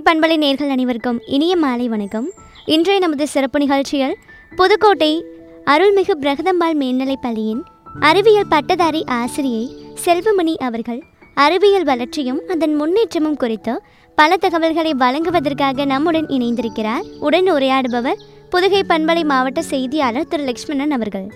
பண்பலை நேர்கள் அனைவருக்கும் இனிய மாலை வணக்கம். இன்றைய நமது சிறப்பு நிகழ்ச்சியில் புதுக்கோட்டை அருள்மிகு பிரகதம்பாள் மேல்நிலைப் பள்ளியின் அறிவியல் பட்டதாரி ஆசிரியை செல்வமணி அவர்கள் அறிவியல் வளர்ச்சியும் அதன் முன்னேற்றமும் குறித்து பல தகவல்களை வழங்குவதற்காக நம்முடன் இணைந்திருக்கிறார். உடன் உரையாடுபவர் புதுகை பண்பலை மாவட்ட செய்தியாளர் திரு லக்ஷ்மணன் அவர்கள்.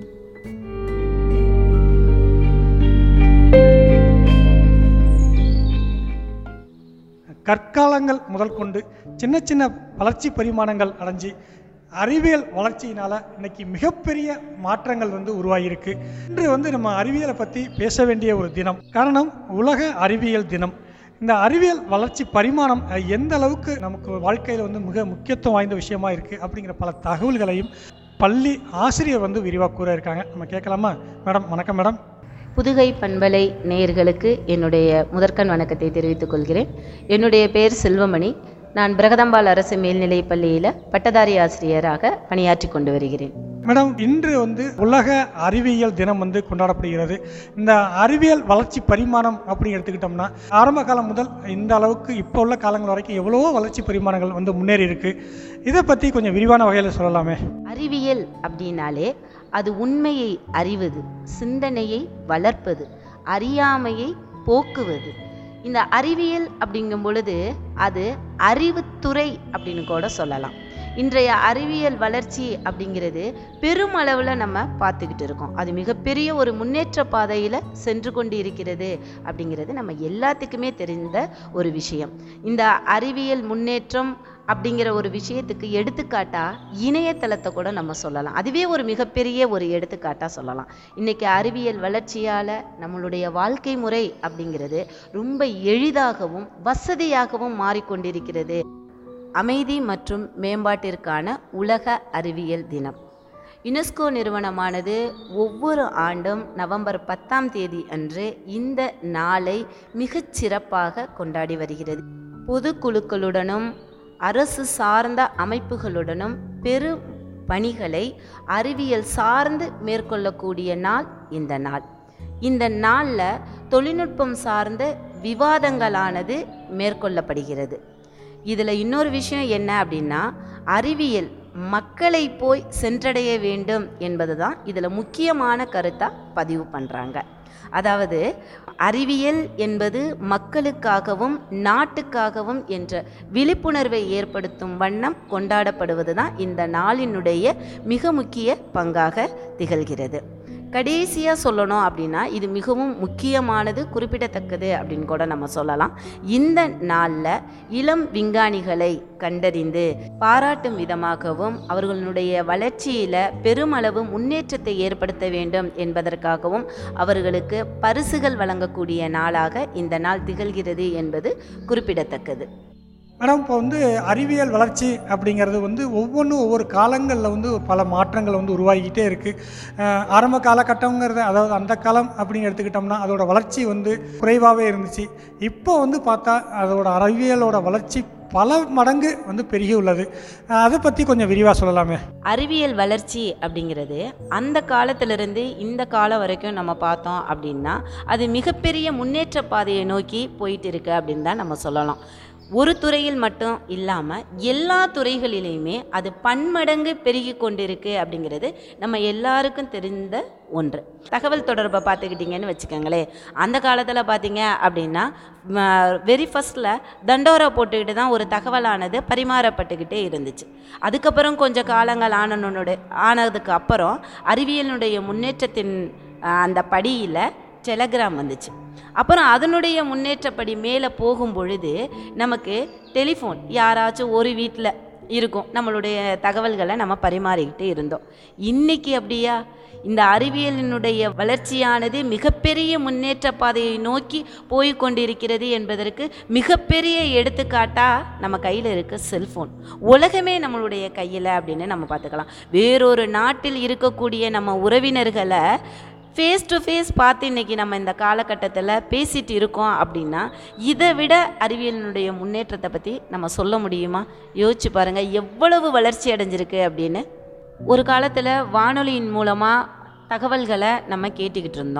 கற்காலங்கள் முதல் கொண்டு சின்ன சின்ன வளர்ச்சி பரிமாணங்கள் அடைஞ்சி அறிவியல் வளர்ச்சியினால் இன்றைக்கி மிகப்பெரிய மாற்றங்கள் உருவாகியிருக்கு. இன்று நம்ம அறிவியலை பற்றி பேச வேண்டிய ஒரு தினம். காரணம் உலக அறிவியல் தினம். இந்த அறிவியல் வளர்ச்சி பரிமாணம் எந்த அளவுக்கு நமக்கு வாழ்க்கையில் மிக முக்கியத்துவம் வாய்ந்த விஷயமா இருக்குது அப்படிங்கிற பல தகவல்களையும் பள்ளி ஆசிரியர் விரிவாக கூற இருக்காங்க. நம்ம கேட்கலாமா? மேடம் வணக்கம். மேடம், புதுகை பண்பலை நேயர்களுக்கு என்னுடைய முதற்கண் வணக்கத்தை தெரிவித்துக் கொள்கிறேன். என்னுடைய பெயர் செல்வமணி. நான் பிரகதம்பாள் அரசு மேல்நிலைப் பள்ளியில் பட்டதாரி ஆசிரியராக பணியாற்றி கொண்டு வருகிறேன். மேடம், இன்று உலக அறிவியல் தினம் கொண்டாடப்படுகிறது. இந்த அறிவியல் வளர்ச்சி பரிமாணம் அப்படின்னு எடுத்துக்கிட்டோம்னா ஆரம்ப காலம் முதல் இந்த அளவுக்கு இப்போ உள்ள காலங்கள் வரைக்கும் எவ்வளவோ வளர்ச்சி பரிமாணங்கள் முன்னேறி இருக்கு. இதை பற்றி கொஞ்சம் விரிவான வகையில் சொல்லலாமே? அறிவியல் அப்படின்னாலே அது உண்மையை அறிவது, சிந்தனையை வளர்ப்பது, அறியாமையை போக்குவது. இந்த அறிவியல் அப்படிங்கும் பொழுது அது அறிவுத்துறை அப்படின்னு கூட சொல்லலாம். இன்றைய அறிவியல் வளர்ச்சி அப்படிங்கிறது பெருமளவில் நம்ம பார்த்துக்கிட்டு இருக்கோம். அது மிகப்பெரிய ஒரு முன்னேற்ற பாதையில் சென்று கொண்டு இருக்கிறது அப்படிங்கிறது நம்ம எல்லாத்துக்குமே தெரிந்த ஒரு விஷயம். இந்த அறிவியல் முன்னேற்றம் அப்படிங்கிற ஒரு விஷயத்துக்கு எடுத்துக்காட்டா இணையதளத்தை கூட நம்ம சொல்லலாம். அதுவே ஒரு மிகப்பெரிய ஒரு எடுத்துக்காட்டாக சொல்லலாம். இன்றைக்கி அறிவியல் வளர்ச்சியால் நம்மளுடைய வாழ்க்கை முறை அப்படிங்கிறது ரொம்ப எளிதாகவும் வசதியாகவும் மாறிக்கொண்டிருக்கிறது. அமைதி மற்றும் மேம்பாட்டிற்கான உலக அறிவியல் தினம் யுனெஸ்கோ நிறுவனமானது ஒவ்வொரு ஆண்டும் நவம்பர் 10 அன்று இந்த நாளை மிகச் சிறப்பாக கொண்டாடி வருகிறது. பொதுக்குழுக்களுடனும் அரசு சார்ந்த அமைப்புகளுடனும் பெரும் பணிகளை அறிவியல் சார்ந்து மேற்கொள்ளக்கூடிய நாள் இந்த நாள். இந்த நாளில் தொழில்நுட்பம் சார்ந்த விவாதங்களானது மேற்கொள்ளப்படுகிறது. இதில் இன்னொரு விஷயம் என்ன அப்படின்னா, அறிவியல் மக்களை போய் சென்றடைய வேண்டும் என்பது தான் இதில் முக்கியமான கருத்தாக பதிவு பண்ணுறாங்க. அதாவது அறிவியல் என்பது மக்களுக்காகவும் நாட்டுக்காகவும் என்ற விழிப்புணர்வை ஏற்படுத்தும் வண்ணம் கொண்டாடப்படுவது தான் இந்த நாளினுடைய மிக முக்கிய பங்காக திகழ்கிறது. கடைசியாக சொல்லணும் அப்படின்னா இது மிகவும் முக்கியமானது, குறிப்பிடத்தக்கது அப்படின்னு கூட நம்ம சொல்லலாம். இந்த நாளில் இளம் விஞ்ஞானிகளை கண்டறிந்து பாராட்டும் விதமாகவும் அவர்களுடைய வளர்ச்சியில் பெருமளவு முன்னேற்றத்தை ஏற்படுத்த வேண்டும் என்பதற்காகவும் அவர்களுக்கு பரிசுகள் வழங்கக்கூடிய நாளாக இந்த நாள் திகழ்கிறது என்பது குறிப்பிடத்தக்கது. மேடம், இப்போ அறிவியல் வளர்ச்சி அப்படிங்கிறது ஒவ்வொன்றும் ஒவ்வொரு காலங்களில் பல மாற்றங்கள் உருவாகிக்கிட்டே இருக்குது. ஆரம்ப காலகட்டங்கிறது, அதாவது அந்த காலம் அப்படின்னு எடுத்துக்கிட்டோம்னா அதோட வளர்ச்சி குறைவாகவே இருந்துச்சு. இப்போ பார்த்தா அதோட அறிவியலோட வளர்ச்சி பல மடங்கு பெருகி உள்ளது. அதை பற்றி கொஞ்சம் விரிவாக சொல்லலாமே? அறிவியல் வளர்ச்சி அப்படிங்கிறது அந்த காலத்திலிருந்து இந்த காலம் வரைக்கும் நம்ம பார்த்தோம் அப்படின்னா அது மிகப்பெரிய முன்னேற்ற பாதையை நோக்கி போயிட்டு இருக்கு அப்படின்னு தான் நம்ம சொல்லலாம். ஒரு துறையில் மட்டும் இல்லாமல் எல்லா துறைகளிலையுமே அது பன்மடங்கு பெருகி கொண்டிருக்கு அப்படிங்கிறது நம்ம எல்லாருக்கும் தெரிந்த ஒன்று. தகவல் தொடர்பை பார்த்துக்கிட்டிங்கன்னு வச்சுக்கோங்களேன். அந்த காலத்தில் பார்த்தீங்க அப்படின்னா வெரி ஃபஸ்ட்டில் தண்டோரா போட்டுக்கிட்டு தான் ஒரு தகவலானது பரிமாறப்பட்டுக்கிட்டே இருந்துச்சு. அதுக்கப்புறம் கொஞ்சம் காலங்கள் ஆனதுக்கு அப்புறம் அறிவியலினுடைய முன்னேற்றத்தின் அந்த படியில் டெலகிராம் வந்துச்சு. அப்புறம் அதனுடைய முன்னேற்றப்படி மேலே போகும் பொழுது நமக்கு டெலிஃபோன், யாராச்சும் ஒரு வீட்டில் இருக்கும், நம்மளுடைய தகவல்களை நம்ம பரிமாறிக்கிட்டு இருந்தோம். இன்றைக்கி அப்படியா? இந்த அறிவியலினுடைய வளர்ச்சியானது மிகப்பெரிய முன்னேற்ற பாதையை நோக்கி போய் கொண்டிருக்கிறது என்பதற்கு மிகப்பெரிய எடுத்துக்காட்டாக நம்ம கையில் இருக்க செல்ஃபோன். உலகமே நம்மளுடைய கையில் அப்படின்னு நம்ம பார்த்துக்கலாம். வேறொரு நாட்டில் இருக்கக்கூடிய நம்ம உறவினர்களை ஃபேஸ் டு ஃபேஸ் பார்த்து இன்றைக்கி நம்ம இந்த காலகட்டத்தில் பேசிகிட்டு இருக்கோம் அப்படின்னா இதை விட அறிவியலினுடைய முன்னேற்றத்தை பற்றி நம்ம சொல்ல முடியுமா? யோசிச்சு பாருங்கள் எவ்வளவு வளர்ச்சி அடைஞ்சிருக்கு அப்படின்னு. ஒரு காலத்தில் வானொலியின் மூலமாக தகவல்களை நம்ம கேட்டுக்கிட்டு இருந்தோம்.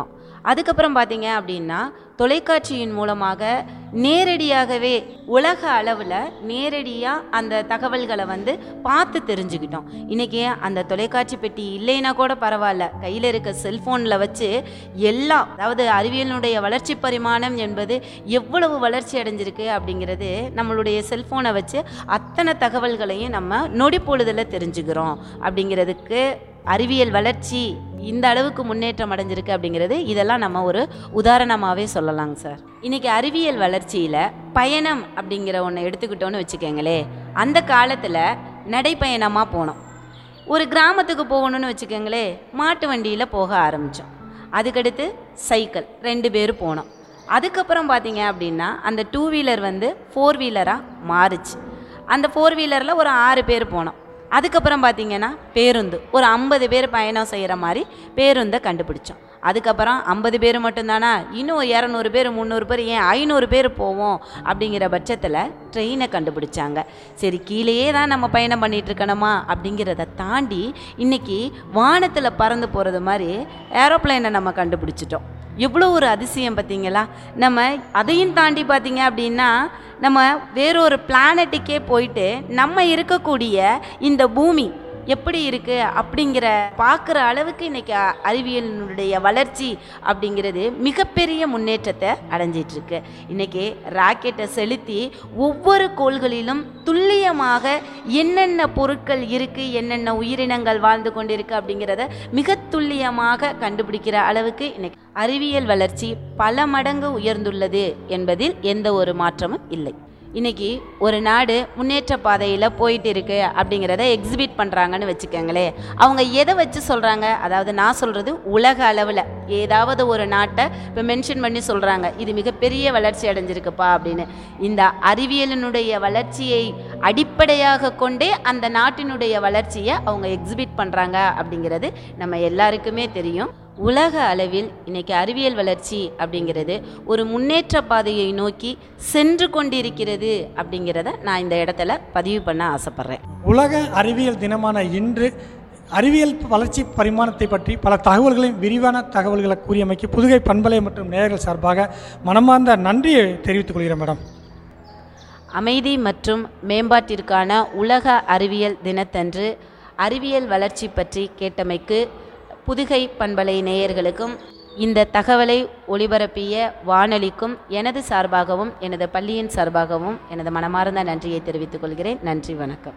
அதுக்கப்புறம் பார்த்தீங்க அப்படின்னா தொலைக்காட்சியின் மூலமாக நேரடியாகவே உலக அளவில் நேரடியாக அந்த தகவல்களை வந்து பார்த்து தெரிஞ்சுக்கிட்டோம். இன்றைக்கி அந்த தொலைக்காட்சி பெட்டி இல்லைன்னா கூட பரவாயில்ல, கையில் இருக்க செல்ஃபோனில் வச்சு எல்லாம், அதாவது அறிவியலினுடைய வளர்ச்சி பரிமாணம் என்பது எவ்வளவு வளர்ச்சி அடைஞ்சிருக்கு அப்படிங்கிறது நம்மளுடைய செல்ஃபோனை வச்சு அத்தனை தகவல்களையும் நம்ம நொடி பொழுதில் தெரிஞ்சுக்கிறோம். அப்படிங்கிறதுக்கு அறிவியல் வளர்ச்சி இந்த அளவுக்கு முன்னேற்றம் அடைஞ்சிருக்கு அப்படிங்கிறது இதெல்லாம் நம்ம ஒரு உதாரணமாகவே சொல்லலாங்க சார். இன்றைக்கி அறிவியல் வளர்ச்சியில் பயணம் அப்படிங்கிற ஒன்று எடுத்துக்கிட்டோன்னு வச்சுக்கோங்களே, அந்த காலத்தில் நடைப்பயணமாக போனோம். ஒரு கிராமத்துக்கு போகணுன்னு வச்சுக்கோங்களே, மாட்டு வண்டியில் போக ஆரம்பித்தோம். அதுக்கடுத்து சைக்கிள், 2 பேர் போனோம். அதுக்கப்புறம் பார்த்தீங்க அப்படின்னா அந்த 2 வீலர் வந்து 4 வீலராக மாறுச்சு. அந்த 4 வீலரில் ஒரு 6 பேர் போனோம். அதுக்கப்புறம் பார்த்திங்கன்னா பேருந்து, ஒரு 50 பேர் பயணம் செய்கிற மாதிரி பேருந்தை கண்டுபிடிச்சோம். அதுக்கப்புறம் 50 பேர் மட்டும்தானா, இன்னும் 200 பேர் 300 பேர் ஏன் 500 பேர் போவோம் அப்படிங்கிற பட்சத்தில் ட்ரெயினை கண்டுபிடிச்சாங்க. சரி, கீழேயே தான் நம்ம பயணம் பண்ணிகிட்ருக்கணுமா அப்படிங்கிறத தாண்டி இன்றைக்கி வானத்தில் பறந்து போகிறது மாதிரி ஏரோப்ளைனை நம்ம கண்டுபிடிச்சிட்டோம். எவ்வளோ ஒரு அதிசயம் பார்த்திங்களா. நம்ம அதையும் தாண்டி பார்த்திங்க அப்படின்னா நம்ம வேறொரு பிளானட்டுக்கே போயிட்டு நம்ம இருக்கக்கூடிய இந்த பூமி எப்படி இருக்குது அப்படிங்கிற பார்க்குற அளவுக்கு இன்றைக்கி அறிவியலினுடைய வளர்ச்சி அப்படிங்கிறது மிகப்பெரிய முன்னேற்றத்தை அடைஞ்சிட்ருக்கு. இன்றைக்கி ராக்கெட்டை செலுத்தி ஒவ்வொரு கோள்களிலும் துல்லியமாக என்னென்ன பொருட்கள் இருக்குது, என்னென்ன உயிரினங்கள் வாழ்ந்து கொண்டிருக்கு அப்படிங்கிறத மிக துல்லியமாக கண்டுபிடிக்கிற அளவுக்கு இன்றைக்கி அறிவியல் வளர்ச்சி பல மடங்கு உயர்ந்துள்ளது என்பதில் எந்த ஒரு மாற்றமும் இல்லை. இன்றைக்கி ஒரு நாடு முன்னேற்ற பாதையில் போயிட்டு இருக்கு அப்படிங்கிறத எக்ஸிபிட் பண்ணுறாங்கன்னு வச்சுக்கோங்களே, அவங்க எதை வச்சு சொல்கிறாங்க, அதாவது நான் சொல்கிறது உலக அளவில் ஏதாவது ஒரு நாட்டை இப்போ மென்ஷன் பண்ணி சொல்கிறாங்க, இது மிகப்பெரிய வளர்ச்சி அடைஞ்சிருக்குப்பா அப்படின்னு. இந்த அறிவியலினுடைய வளர்ச்சியை அடிப்படையாக கொண்டே அந்த நாட்டினுடைய வளர்ச்சியை அவங்க எக்ஸிபிட் பண்ணுறாங்க அப்படிங்கிறது நம்ம எல்லாருக்குமே தெரியும். உலக அளவில் இன்றைக்கி அறிவியல் வளர்ச்சி அப்படிங்கிறது ஒரு முன்னேற்ற பாதையை நோக்கி சென்று கொண்டிருக்கிறது அப்படிங்கிறத நான் இந்த இடத்துல பதிவு பண்ண ஆசைப்பட்றேன். உலக அறிவியல் தினமான இன்று அறிவியல் வளர்ச்சி பரிமாணத்தை பற்றி பல தகவல்களையும் விரிவான தகவல்களை கூறியமைக்கு புதுகை பண்பலை மற்றும் நேயர்கள் சார்பாக மனமார்ந்த நன்றியை தெரிவித்துக் கொள்கிறேன் மேடம். அமைதி மற்றும் மேம்பாட்டிற்கான உலக அறிவியல் தினத்தன்று அறிவியல் வளர்ச்சி பற்றி கேட்டமைக்கு புதுகை பண்பலை நேயர்களுக்கும் இந்த தகவலை ஒளிபரப்பிய வானொலிக்கும் எனது சார்பாகவும் எனது பள்ளியின் சார்பாகவும் எனது மனமார்ந்த நன்றியை தெரிவித்துக் கொள்கிறேன். நன்றி, வணக்கம்.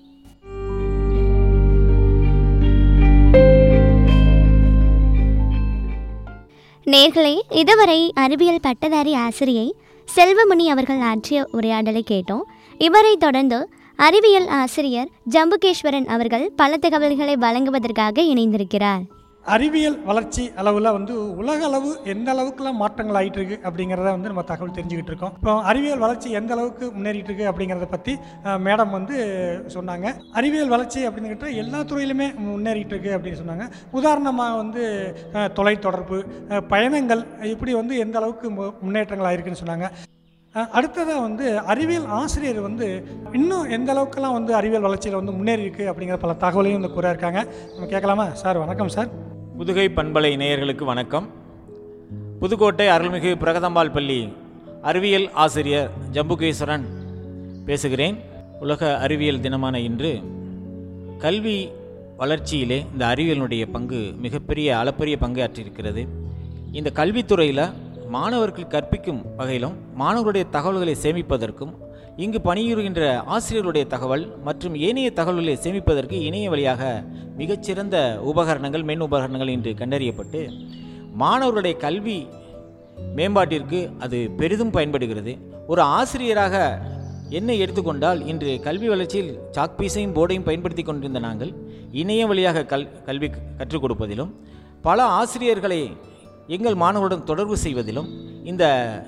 நேர்களே, இதுவரை அறிவியல் பட்டதாரி ஆசிரியை செல்வமணி அவர்கள் ஆற்றிய உரையாடலை கேட்டோம். இவரை தொடர்ந்து அறிவியல் ஆசிரியர் ஜம்புகேஸ்வரன் அவர்கள் பல தகவல்களை வழங்குவதற்காக இணைந்திருக்கிறார். அறிவியல் வளர்ச்சி அளவில் வந்து உலக அளவு எந்த அளவுக்குலாம் மாற்றங்கள் ஆகிட்டு இருக்கு அப்படிங்கிறத வந்து நம்ம தகவல் தெரிஞ்சுக்கிட்டு இருக்கோம். இப்போ அறிவியல் வளர்ச்சி எந்த அளவுக்கு முன்னேறிட்டு இருக்கு அப்படிங்கிறத பற்றி மேடம் வந்து சொன்னாங்க. அறிவியல் வளர்ச்சி அப்படின்னுக்கிட்ட எல்லா துறையிலுமே முன்னேறிட்டு இருக்கு அப்படின்னு சொன்னாங்க. உதாரணமாக வந்து தொலைத்தொடர்பு, பயணங்கள் இப்படி வந்து எந்த அளவுக்கு முன்னேற்றங்கள் ஆகிருக்குன்னு சொன்னாங்க. அடுத்ததாக வந்து அறிவியல் ஆசிரியர் வந்து இன்னும் எந்த அளவுக்குலாம் வந்து அறிவியல் வளர்ச்சியில் வந்து முன்னேறி இருக்குது அப்படிங்கிற பல தகவலையும் வந்து கூற இருக்காங்க. நம்ம கேட்கலாமா சார்? வணக்கம் சார். புதுகை பண்பலை நேயர்களுக்கு வணக்கம். புதுக்கோட்டை அருள்மிகு பிரகதம்பாள் பள்ளி அறிவியல் ஆசிரியர் ஜம்புகேஸ்வரன் பேசுகிறேன். உலக அறிவியல் தினமான இன்று கல்வி வளர்ச்சியிலே இந்த அறிவியலினுடைய பங்கு மிகப்பெரிய அளப்பரிய பங்காற்றியிருக்கிறது. இந்த கல்வித்துறையில் மாணவர்கள் கற்பிக்கும் வகையிலும் மாணவர்களுடைய தகவல்களை சேமிப்பதற்கும் இங்கு பணியுறுகின்ற ஆசிரியர்களுடைய தகவல் மற்றும் ஏனைய தகவல்களை சேமிப்பதற்கு இணைய வழியாக மிகச்சிறந்த உபகரணங்கள், மென் உபகரணங்கள் இன்று கண்டறியப்பட்டு மாணவர்களுடைய கல்வி மேம்பாட்டிற்கு அது பெரிதும் பயன்படுகிறது. ஒரு ஆசிரியராக என்னை எடுத்துக்கொண்டால் இன்று கல்வி வளர்ச்சியில் சாக்பீஸையும் போர்டையும் பயன்படுத்தி கொண்டிருந்த நாங்கள் இணைய வழியாக கல்வி கற்றுக் கொடுப்பதிலும் பல ஆசிரியர்களை எங்கள் மாணவர்களுடன் தொடர்பு செய்வதிலும் இந்த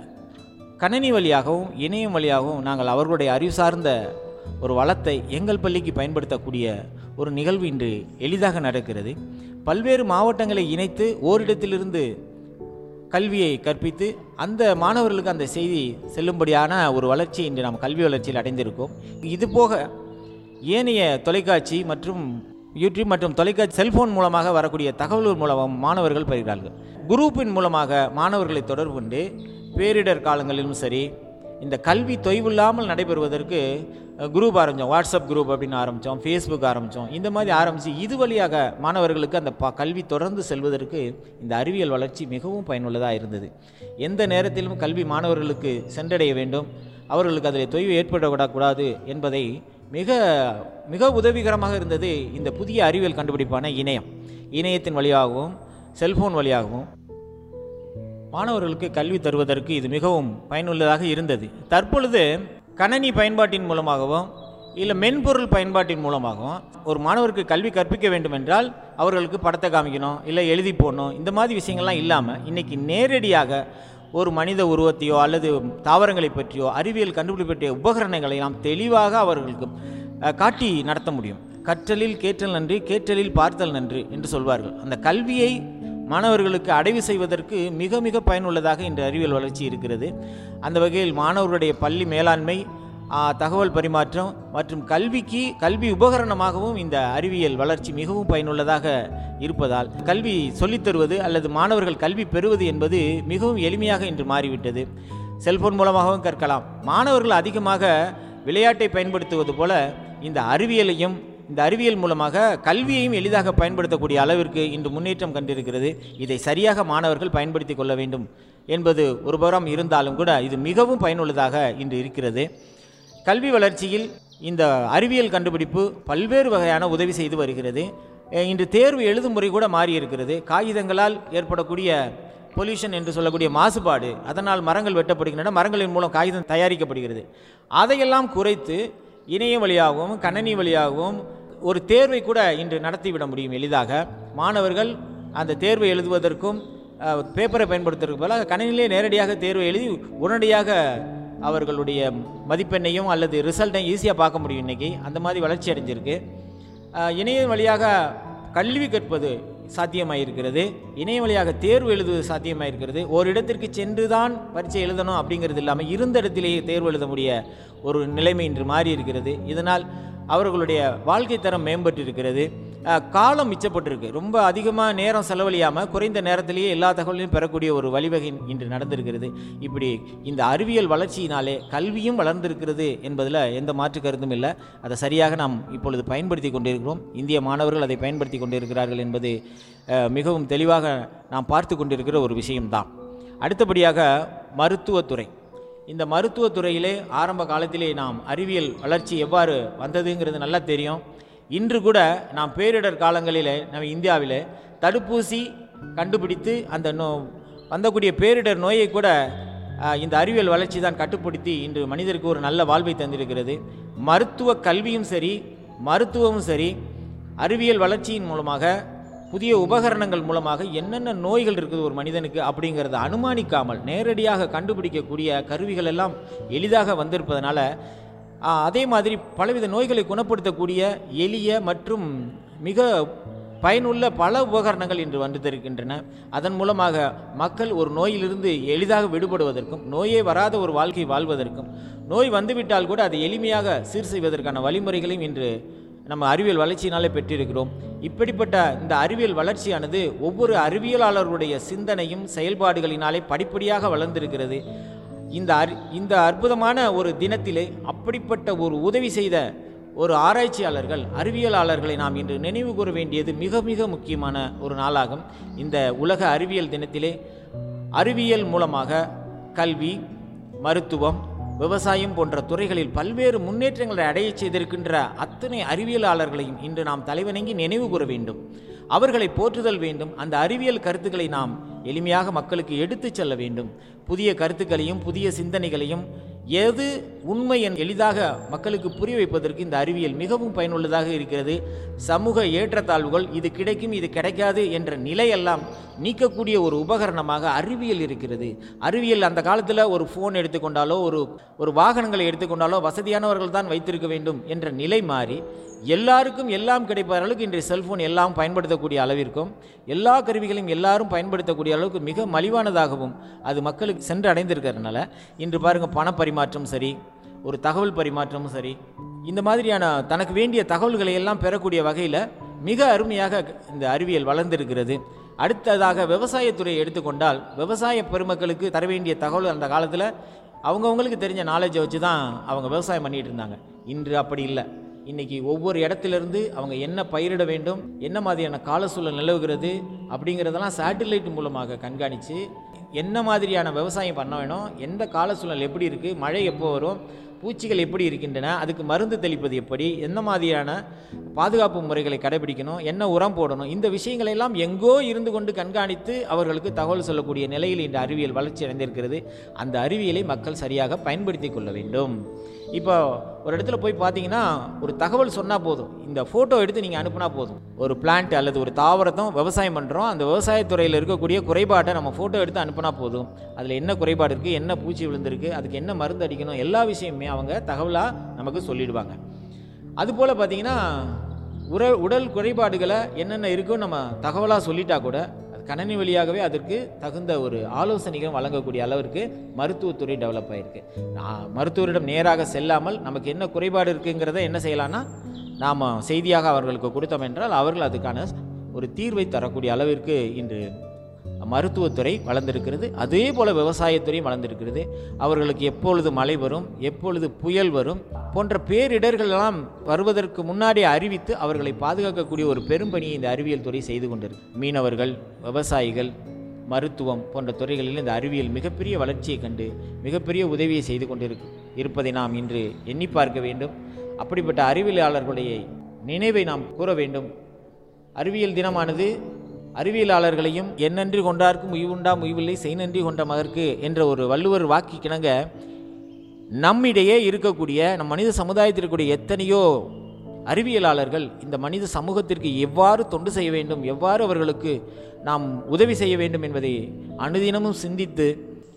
கணினி வழியாகவும் இணையம் வழியாகவும் நாங்கள் அவர்களுடைய அறிவு சார்ந்த ஒரு வளத்தை எங்கள் பள்ளிக்கு பயன்படுத்தக்கூடிய ஒரு நிகழ்வு இன்று எளிதாக நடக்கிறது. பல்வேறு மாவட்டங்களை இணைத்து ஓரிடத்திலிருந்து கல்வியை கற்பித்து அந்த மாணவர்களுக்கு அந்த செய்தி செல்லும்படியான ஒரு வளர்ச்சி இன்று நாம் கல்வி வளர்ச்சியில் அடைந்திருக்கோம். இதுபோக ஏனைய தொலைக்காட்சி மற்றும் யூடியூப் மற்றும் தொலைக்காட்சி செல்போன் மூலமாக வரக்கூடிய தகவல்கள் மூலமாக மாணவர்கள் பயிர்கிறார்கள். குரூப்பின் மூலமாக மாணவர்களை தொடர்பு கொண்டு பேரிடர் காலங்களிலும் சரி, இந்த கல்வி தொய்வில்லாமல் நடைபெறுவதற்கு குரூப் ஆரம்பித்தோம். வாட்ஸ்அப் குரூப் அப்படின்னு ஆரம்பித்தோம், ஃபேஸ்புக் ஆரம்பித்தோம். இந்த மாதிரி ஆரம்பித்து இது வழியாக மாணவர்களுக்கு அந்த கல்வி தொடர்ந்து செல்வதற்கு இந்த அறிவியல் வளர்ச்சி மிகவும் பயனுள்ளதாக இருந்தது. எந்த நேரத்திலும் கல்வி மாணவர்களுக்கு சென்றடைய வேண்டும், அவர்களுக்கு அதில் தொய்வு ஏற்படக்கூடாது என்பதை மிக மிக உதவிகரமாக இருந்தது இந்த புதிய அறிவியல் கண்டுபிடிப்பான இணையத்தின் வழியாகவும் செல்போன் வழியாகவும் மாணவர்களுக்கு கல்வி தருவதற்கு இது மிகவும் பயனுள்ளதாக இருந்தது. தற்பொழுது கணனி பயன்பாட்டின் மூலமாகவும் இல்லை மென்பொருள் பயன்பாட்டின் மூலமாகவும் ஒரு மாணவருக்கு கல்வி கற்பிக்க வேண்டும் என்றால் அவர்களுக்கு படத்தை காமிக்கணும், இல்லை எழுதி போடணும், இந்த மாதிரி விஷயங்கள்லாம் இல்லாமல் இன்றைக்கி நேரடியாக ஒரு மனித உருவத்தையோ அல்லது தாவரங்களை பற்றியோ அறிவியல் கண்டுபிடிப்பு பற்றிய உபகரணங்களை நாம் தெளிவாக அவர்களுக்கு காட்டி நடத்த முடியும். கற்றலில் கேட்டல் நன்று, கேட்டலில் பார்த்தல் நன்று என்று சொல்வார்கள். அந்த கல்வியை மாணவர்களுக்கு அடைவு செய்வதற்கு மிக மிக பயனுள்ளதாக இன்று அறிவியல் வளர்ச்சி இருக்கிறது. அந்த வகையில் மாணவர்களுடைய பள்ளி மேலாண்மை, தகவல் பரிமாற்றம் மற்றும் கல்வி உபகரணமாகவும் இந்த அறிவியல் வளர்ச்சி மிகவும் பயனுள்ளதாக இருப்பதால் கல்வி சொல்லித்தருவது அல்லது மாணவர்கள் கல்வி பெறுவது என்பது மிகவும் எளிமையாக இன்று மாறிவிட்டது. செல்போன் மூலமாகவும் கற்கலாம். மாணவர்கள் அதிகமாக விளையாட்டை பயன்படுத்துவது போல இந்த அறிவியல் மூலமாக கல்வியையும் எளிதாக பயன்படுத்தக்கூடிய அளவிற்கு இன்று முன்னேற்றம் கண்டிருக்கிறது. இதை சரியாக மாணவர்கள் பயன்படுத்தி கொள்ள வேண்டும் என்பது ஒரு புறம் இருந்தாலும் கூட இது மிகவும் பயனுள்ளதாக இன்று இருக்கிறது. கல்வி வளர்ச்சியில் இந்த அறிவியல் கண்டுபிடிப்பு பல்வேறு வகையான உதவி செய்து வருகிறது. இன்று தேர்வு எழுதும் முறை கூட மாறியிருக்கிறது. காகிதங்களால் ஏற்படக்கூடிய பொல்யூஷன் என்று சொல்லக்கூடிய மாசுபாடு, அதனால் மரங்கள் வெட்டப்படுகின்றன, மரங்களின் மூலம் காகிதம் தயாரிக்கப்படுகிறது. அதையெல்லாம் குறைத்து இணையம் வழியாகவும் கணனி வழியாகவும் ஒரு தேர்வை கூட இன்று நடத்திவிட முடியும் எளிதாக. மாணவர்கள் அந்த தேர்வை எழுதுவதற்கும் பேப்பரை பயன்படுத்துவதற்கு பதிலாக கணினியிலே நேரடியாக தேர்வை எழுதி உடனடியாக அவர்களுடைய மதிப்பெண்ணையும் அல்லது ரிசல்ட்டையும் ஈஸியாக பார்க்க முடியும். இன்றைக்கி அந்த மாதிரி வளர்ச்சி அடைஞ்சிருக்கு. இணையம் வழியாக கல்வி கற்பது சாத்தியமாயிருக்கிறது. இணையம் வழியாக தேர்வு எழுதுவது சாத்தியமாயிருக்கிறது. ஒரு இடத்திற்கு சென்று தான் பரீட்சை எழுதணும் அப்படிங்கிறது இல்லாமல் இருந்த இடத்திலேயே தேர்வு எழுத முடிய ஒரு நிலைமை இன்று மாறி இருக்கிறது. இதனால் அவர்களுடைய வாழ்க்கை தரம் மேம்பட்டு இருக்கிறது. காலம் மிச்சப்பட்டிருக்கு. ரொம்ப அதிகமாக நேரம் செலவழியாமல் குறைந்த நேரத்திலேயே எல்லா தகவலையும் பெறக்கூடிய ஒரு வழிவகை இன்று நடந்திருக்கிறது. இப்படி இந்த அறிவியல் வளர்ச்சியினாலே கல்வியும் வளர்ந்திருக்கிறது என்பதில் எந்த மாற்று கருத்தும் இல்லை. அதை சரியாக நாம் இப்பொழுது பயன்படுத்தி கொண்டிருக்கிறோம். இந்திய மாணவர்கள் அதை பயன்படுத்தி கொண்டிருக்கிறார்கள் என்பது மிகவும் தெளிவாக நாம் பார்த்து கொண்டிருக்கிற ஒரு விஷயம்தான். அடுத்தபடியாக மருத்துவத்துறை. இந்த மருத்துவத்துறையிலே ஆரம்ப காலத்திலே நாம் அறிவியல் வளர்ச்சி எவ்வாறு வந்ததுங்கிறது நல்லா தெரியும். இன்று கூட நாம் பேரிடர் காலங்களில் நம்ம இந்தியாவில் தடுப்பூசி கண்டுபிடித்து அந்த வந்தக்கூடிய பேரிடர் நோயை கூட இந்த அறிவியல் வளர்ச்சி தான் கட்டுப்படுத்தி இன்று மனிதருக்கு ஒரு நல்ல வாழ்வை தந்திருக்கிறது. மருத்துவ கல்வியும் சரி, மருத்துவமும் சரி, அறிவியல் வளர்ச்சியின் மூலமாக புதிய உபகரணங்கள் மூலமாக என்னென்ன நோய்கள் இருக்குது ஒரு மனிதனுக்கு அப்படிங்கிறத அனுமானிக்காமல் நேரடியாக கண்டுபிடிக்கக்கூடிய கருவிகள் எல்லாம் எளிதாக வந்திருப்பதனால அதே மாதிரி பலவித நோய்களை குணப்படுத்தக்கூடிய எளிய மற்றும் மிக பயனுள்ள பல உபகரணங்கள் இன்று வந்திருக்கின்றன. அதன் மூலமாக மக்கள் ஒரு நோயிலிருந்து எளிதாக விடுபடுவதற்கும், நோயே வராத ஒரு வாழ்க்கை வாழ்வதற்கும், நோய் வந்துவிட்டால் கூட அதை எளிமையாக சீர் செய்வதற்கான வழிமுறைகளையும் இன்று நம்ம அறிவியல் வளர்ச்சியினாலே பெற்றிருக்கிறோம். இப்படிப்பட்ட இந்த அறிவியல் வளர்ச்சியானது ஒவ்வொரு அறிவியலாளர்களுடைய சிந்தனையும் செயல்பாடுகளினாலே படிப்படியாக வளர்ந்திருக்கிறது. இந்த அற்புதமான ஒரு தினத்திலே அப்படிப்பட்ட ஒரு உதவி செய்த ஒரு ஆராய்ச்சியாளர்கள், அறிவியலாளர்களை நாம் இன்று நினைவு கூற வேண்டியது மிக மிக முக்கியமான ஒரு நாளாகும். இந்த உலக அறிவியல் தினத்திலே அறிவியல் மூலமாக கல்வி, மருத்துவம், விவசாயம் போன்ற துறைகளில் பல்வேறு முன்னேற்றங்களை அடைய செய்திருக்கின்ற அத்தனை அறிவியலாளர்களையும் இன்று நாம் தலைவணங்கி நினைவு கூற வேண்டும். அவர்களை போற்றுதல் வேண்டும். அந்த அறிவியல் கருத்துக்களை நாம் எளிமையாக மக்களுக்கு எடுத்துச் செல்ல வேண்டும். புதிய கருத்துக்களையும் புதிய சிந்தனைகளையும் எது உண்மை எளிதாக மக்களுக்கு புரிய வைப்பதற்கு இந்த அறிவியல் மிகவும் பயனுள்ளதாக இருக்கிறது. சமூக ஏற்றத்தாழ்வுகள், இது கிடைக்கும் இது கிடைக்காது என்ற நிலையெல்லாம் நீக்கக்கூடிய ஒரு உபகரணமாக அறிவியல் இருக்கிறது. அறிவியல் அந்த காலத்தில் ஒரு ஃபோன் எடுத்துக்கொண்டாலோ ஒரு வாகனங்களை எடுத்துக்கொண்டாலோ வசதியானவர்கள் தான் வைத்திருக்க வேண்டும் என்ற நிலை மாறி எல்லாருக்கும் எல்லாம் கிடைப்ப அளவுக்கு இன்றைய செல்ஃபோன் எல்லாம் பயன்படுத்தக்கூடிய அளவிற்கும் எல்லா கருவிகளையும் எல்லாரும் பயன்படுத்தக்கூடிய அளவுக்கு மிக மலிவானதாகவும் அது மக்களுக்கு சென்று அடைந்திருக்கிறதுனால இன்று பாருங்கள், பணப்பரிமாற்றம் சரி, ஒரு தகவல் பரிமாற்றமும் சரி, இந்த மாதிரியான தனக்கு வேண்டிய தகவல்களை எல்லாம் பெறக்கூடிய வகையில் மிக அருமையாக இந்த அறிவியல் வளர்ந்திருக்கிறது. அடுத்ததாக விவசாயத்துறையை எடுத்துக்கொண்டால் விவசாய பெருமக்களுக்கு தர வேண்டிய தகவல் அந்த காலத்தில் அவங்கவுங்களுக்கு தெரிஞ்ச நாலேஜை வச்சு தான் அவங்க விவசாயம் பண்ணிகிட்டு இருந்தாங்க. இன்று அப்படி இல்லை. இன்றைக்கி ஒவ்வொரு இடத்துலேருந்து அவங்க என்ன பயிரிட வேண்டும், என்ன மாதிரியான கால சூழல் நிலவுகிறது அப்படிங்கிறதெல்லாம் சேட்டிலைட் மூலமாக கண்காணித்து என்ன மாதிரியான விவசாயம் பண்ண வேணும், எந்த கால சூழல் எப்படி இருக்குது, மழை எப்போ வரும், பூச்சிகள் எப்படி இருக்கின்றன, அதுக்கு மருந்து தெளிப்பது எப்படி, என்ன மாதிரியான பாதுகாப்பு முறைகளை கடைபிடிக்கணும், என்ன உரம் போடணும், இந்த விஷயங்களெல்லாம் எங்கோ இருந்து கொண்டு கண்காணித்து அவர்களுக்கு தகவல் சொல்லக்கூடிய நிலையில் இந்த அறிவியல் வளர்ச்சி அடைந்திருக்கிறது. அந்த அறிவியலை மக்கள் சரியாக பயன்படுத்தி கொள்ள வேண்டும். இப்போ ஒரு இடத்துல போய் பார்த்தீங்கன்னா ஒரு தகவல் சொன்னால் போதும், இந்த ஃபோட்டோ எடுத்து நீங்கள் அனுப்புனா போதும். ஒரு பிளான்ட் அல்லது ஒரு தாவரத்தை விவசாயம் பண்ணுறோம், அந்த விவசாயத்துறையில் இருக்கக்கூடிய குறைபாட்டை நம்ம ஃபோட்டோ எடுத்து அனுப்புனா போதும். அதில் என்ன குறைபாடு இருக்குது, என்ன பூச்சி விழுந்திருக்கு, அதுக்கு என்ன மருந்து அடிக்கணும், எல்லா விஷயமே அவங்க தகவலாக நமக்கு சொல்லிடுவாங்க. அதுபோல் பார்த்தீங்கன்னா உடல் குறைபாடுகளை என்னென்ன இருக்குன்னு நம்ம தகவலாக சொல்லிட்டா கூட கணனி வழியாகவே அதற்கு தகுந்த ஒரு ஆலோசனைகள் வழங்கக்கூடிய அளவிற்கு மருத்துவத்துறை டெவலப் ஆகிருக்கு. மருத்துவரிடம் நேராக செல்லாமல் நமக்கு என்ன குறைபாடு இருக்குங்கிறத என்ன செய்யலாம்னா நாம் செய்தியாக அவர்களுக்கு கொடுத்தோம் என்றால் அவர்கள் அதுக்கான ஒரு தீர்வை தரக்கூடிய அளவிற்கு இன்று மருத்துவத்துறை வளர்ந்திருக்கிறது. அதே போல் விவசாயத்துறையும் வளர்ந்திருக்கிறது. அவர்களுக்கு எப்பொழுது மழை வரும், எப்பொழுது புயல் வரும் போன்ற பேரிடர்கள் எல்லாம் வருவதற்கு முன்னாடி அறிவித்து அவர்களை பாதுகாக்கக்கூடிய ஒரு பெரும்பணியை இந்த அறிவியல் துறை செய்து கொண்டிருக்கு. மீனவர்கள், விவசாயிகள், மருத்துவம் போன்ற துறைகளில் இந்த அறிவியல் மிகப்பெரிய வளர்ச்சியை கண்டு மிகப்பெரிய உதவியை செய்து இருப்பதை நாம் இன்று எண்ணி பார்க்க வேண்டும். அப்படிப்பட்ட அறிவியலாளர்களுடைய நினைவை நாம் கூற வேண்டும். அறிவியல் தினமானது அறிவியலாளர்களையும் எண்ணன்றி கொண்டார்க்கும் உய்வுண்டாம் உய்வில்லை செய்நன்றி கொண்ட மகற்கு என்ற ஒரு வள்ளுவர் வாக்கி கிணங்க நம்மிடையே இருக்கக்கூடிய நம் மனித சமுதாயத்தில் இருக்கக்கூடிய எத்தனையோ அறிவியலாளர்கள் இந்த மனித சமூகத்திற்கு எவ்வாறு தொண்டு செய்ய வேண்டும், எவ்வாறு அவர்களுக்கு நாம் உதவி செய்ய வேண்டும் என்பதை அனுதினமும் சிந்தித்து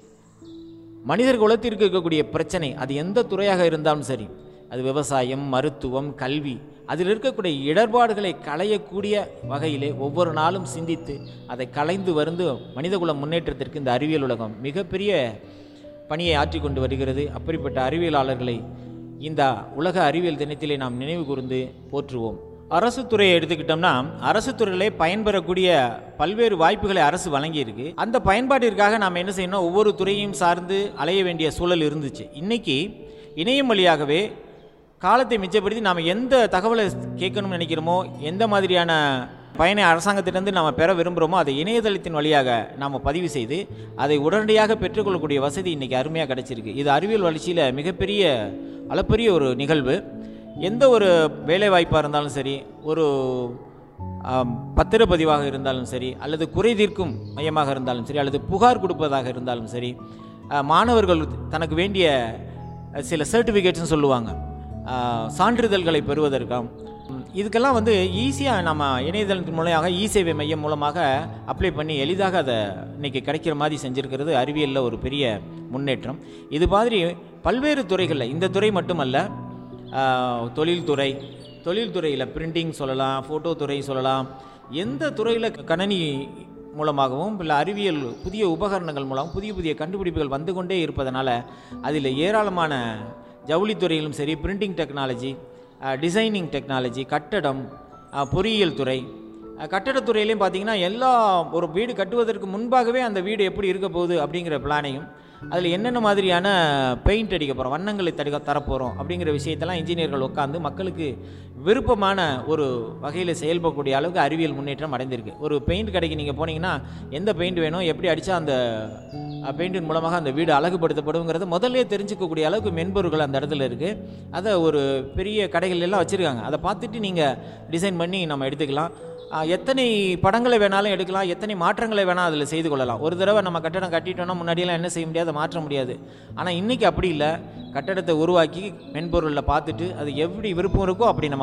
மனிதர் குலத்திற்கு இருக்கக்கூடிய பிரச்சனை அது எந்த துறையாக இருந்தாலும் சரி, அது விவசாயம், மருத்துவம், கல்வி, அதில் இருக்கக்கூடிய இடர்பாடுகளை களையக்கூடிய வகையிலே ஒவ்வொரு நாளும் சிந்தித்து அதை களைந்து வந்து மனிதகுல முன்னேற்றத்திற்கு இந்த அறிவியல் உலகம் மிகப்பெரிய பணியை ஆற்றி கொண்டு வருகிறது. அப்படிப்பட்ட அறிவியலாளர்களை இந்த உலக அறிவியல் தினத்திலே நாம் நினைவு கூர்ந்து போற்றுவோம். அரசு துறையை எடுத்துக்கிட்டோம்னா அரசு துறையிலே பயன்பெறக்கூடிய பல்வேறு வாய்ப்புகளை அரசு வழங்கியிருக்கு. அந்த பயன்பாட்டிற்காக நாம் என்ன செய்யணும், ஒவ்வொரு துறையும் சார்ந்து அலைய வேண்டிய சூழல் இருந்துச்சு. இன்றைக்கி இணையம் வழியாகவே காலத்தை மிச்சப்படுத்தி நாம் எந்த தகவலை கேட்கணும்னு நினைக்கிறோமோ, எந்த மாதிரியான பயனை அரசாங்கத்திலிருந்து நாம் பெற விரும்புகிறோமோ அதை இணையதளத்தின் வழியாக நாம் பதிவு செய்து அதை உடனடியாக பெற்றுக்கொள்ளக்கூடிய வசதி இன்றைக்கி அருமையாக கிடச்சிருக்கு. இது அறிவியல் வளர்ச்சியில் மிகப்பெரிய அளப்பரிய ஒரு நிகழ்வு. எந்த ஒரு வேலைவாய்ப்பாக இருந்தாலும் சரி, ஒரு பத்திரப்பதிவாக இருந்தாலும் சரி, அல்லது குறை தீர்க்கும் மையமாக இருந்தாலும் சரி, அல்லது புகார் கொடுப்பதாக இருந்தாலும் சரி, மாணவர்கள் தனக்கு வேண்டிய சில சர்டிஃபிகேட்ஸ்னு சொல்லுவாங்க, சான்றிதழ்களை பெறுவதற்காம், இதுக்கெல்லாம் வந்து ஈஸியாக நம்ம இணையதளத்தின் மூலமாக இ-சேவை மையம் மூலமாக அப்ளை பண்ணி எளிதாக அதை இன்றைக்கி கிடைக்கிற மாதிரி செஞ்சுருக்கிறது அறிவியலில் ஒரு பெரிய முன்னேற்றம். இது மாதிரி பல்வேறு துறைகளில், இந்த துறை மட்டுமல்ல, தொழில்துறையில் பிரிண்டிங் சொல்லலாம், ஃபோட்டோ துறை சொல்லலாம், எந்த துறையில் கணனி மூலமாகவும் இல்லை அறிவியல் புதிய உபகரணங்கள் மூலம் புதிய புதிய கண்டுபிடிப்புகள் வந்து கொண்டே இருப்பதனால அதில் ஏராளமான ஜவுளித்துறையிலும் சரி, பிரிண்டிங் டெக்னாலஜி, டிசைனிங் டெக்னாலஜி, கட்டடம், பொறியியல் துறை, கட்டடத்துறையிலையும் பார்த்திங்கன்னா எல்லா ஒரு வீடு கட்டுவதற்கு முன்பாகவே அந்த வீடு எப்படி இருக்க போகுது அப்படிங்கிற பிளானையும், அதில் என்னென்ன மாதிரியான பெயிண்ட் அடிக்க போகிறோம், வண்ணங்களை தரப்போகிறோம் அப்படிங்கிற விஷயத்தெல்லாம் இன்ஜினியர்கள் உட்காந்து மக்களுக்கு விருப்பமான ஒரு வகையில் செயல்படக்கூடிய அளவுக்கு அறிவியல் முன்னேற்றம் அடைந்திருக்கு. ஒரு பெயிண்ட் கடைக்கு நீங்கள் போனீங்கன்னா எந்த பெயிண்ட் வேணும், எப்படி அடித்தா அந்த பெயிண்டின் மூலமாக அந்த வீடு அழகுபடுத்தப்படுங்கிறது முதல்ல தெரிஞ்சுக்கக்கூடிய அளவுக்கு மென்பொருட்கள் அந்த இடத்துல இருக்குது. அதை ஒரு பெரிய கடைகள் எல்லாம் வச்சுருக்காங்க. அதை பார்த்துட்டு நீங்கள் டிசைன் பண்ணி நம்ம எடுத்துக்கலாம். எத்தனை படங்களை வேணாலும் எடுக்கலாம், எத்தனை மாற்றங்களை வேணால் அதில் செய்து கொள்ளலாம். ஒரு தடவை நம்ம கட்டடம் கட்டிட்டோன்னா முன்னாடியெல்லாம் என்ன செய்ய முடியாது, மாற்ற முடியாது. ஆனால் இன்றைக்கி அப்படி இல்லை. கட்டடத்தை உருவாக்கி மென்பொருளில் பார்த்துட்டு அது எப்படி விருப்பம் இருக்கோ அப்படி நம்ம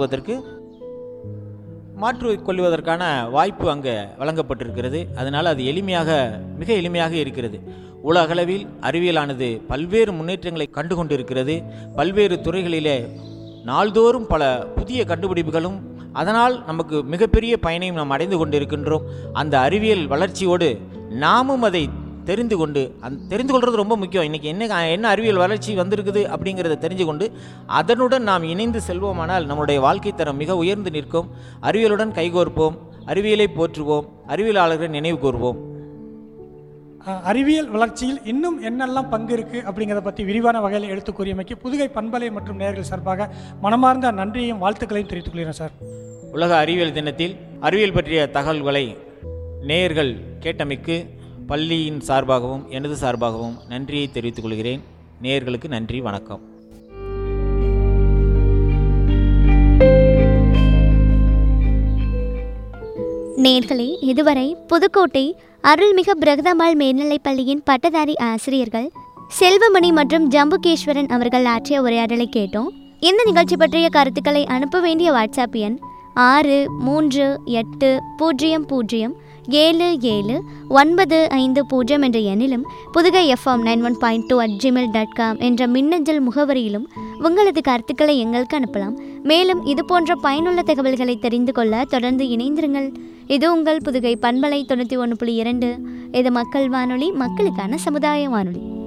மாற்றிக்கொள்வதற்கான வாய்ப்பு அங்கே வழங்கப்பட்டிருக்கிறது. அதனால் அது மிக எளிமையாக இருக்கிறது. உலகளவில் அறிவியலானது பல்வேறு முன்னேற்றங்களை கண்டு கொண்டிருக்கிறது. பல்வேறு துறைகளிலே நாள்தோறும் பல புதிய கண்டுபிடிப்புகளும், அதனால் நமக்கு மிகப்பெரிய பயனையும் நாம் அடைந்து கொண்டிருக்கின்றோம். அந்த அறிவியல் வளர்ச்சியோடு நாமும் அதை தெரிந்து கொண்டு தெரிந்து கொள்வது ரொம்ப முக்கியம். இன்றைக்கி என்ன அறிவியல் வளர்ச்சி வந்திருக்குது அப்படிங்கிறத தெரிஞ்சு கொண்டு அதனுடன் நாம் இணைந்து செல்வோமானால் நம்முடைய வாழ்க்கை தரம் மிக உயர்ந்து நிற்கும். அறிவியலுடன் கைகோர்ப்போம், அறிவியலை போற்றுவோம், அறிவியலாளர்களை நினைவு கூர்வோம். அறிவியல் வளர்ச்சியில் இன்னும் என்னெல்லாம் பங்கு இருக்குது அப்படிங்கிறத பற்றி விரிவான வகையில் எடுத்து கூறியமைக்கு புதுகை பண்பலை மற்றும் நேயர்கள் சார்பாக மனமார்ந்த நன்றியையும் வாழ்த்துக்களையும் தெரிவித்துக் கொள்கிறேன் சார். உலக அறிவியல் தினத்தில் அறிவியல் பற்றிய தகவல்களை நேயர்கள் கேட்டமைக்கு பள்ளியின் சார்பாகவும் எனது சார்பாகவும் நன்றியை தெரிவித்துக் கொள்கிறேன். நேயர்களுக்கு நன்றி, வணக்கம். நேயர்களே, இதுவரை புதுக்கோட்டை அருள்மிகு பிரகதம்பாள் மேல்நிலைப் பள்ளியின் பட்டதாரி ஆசிரியர்கள் செல்வமணி மற்றும் ஜம்புகேஸ்வரன் அவர்கள் ஆற்றிய உரையாடலை கேட்டோம். இந்த நிகழ்ச்சி பற்றிய கருத்துக்களை அனுப்ப வேண்டிய வாட்ஸ்அப் எண் 6380779750 என்ற எண்ணிலும் புதுகை FM 91.2 என்ற மின்னஞ்சல் முகவரியிலும் உங்களது கருத்துக்களை எங்களுக்கு அனுப்பலாம். மேலும் இது போன்ற பயனுள்ள தகவல்களை தெரிந்து கொள்ள தொடர்ந்து இணைந்திருங்கள். இது உங்கள் புதுகை பண்பலை 91.2. இது மக்கள் வானொலி, மக்களுக்கான சமுதாய வானொலி.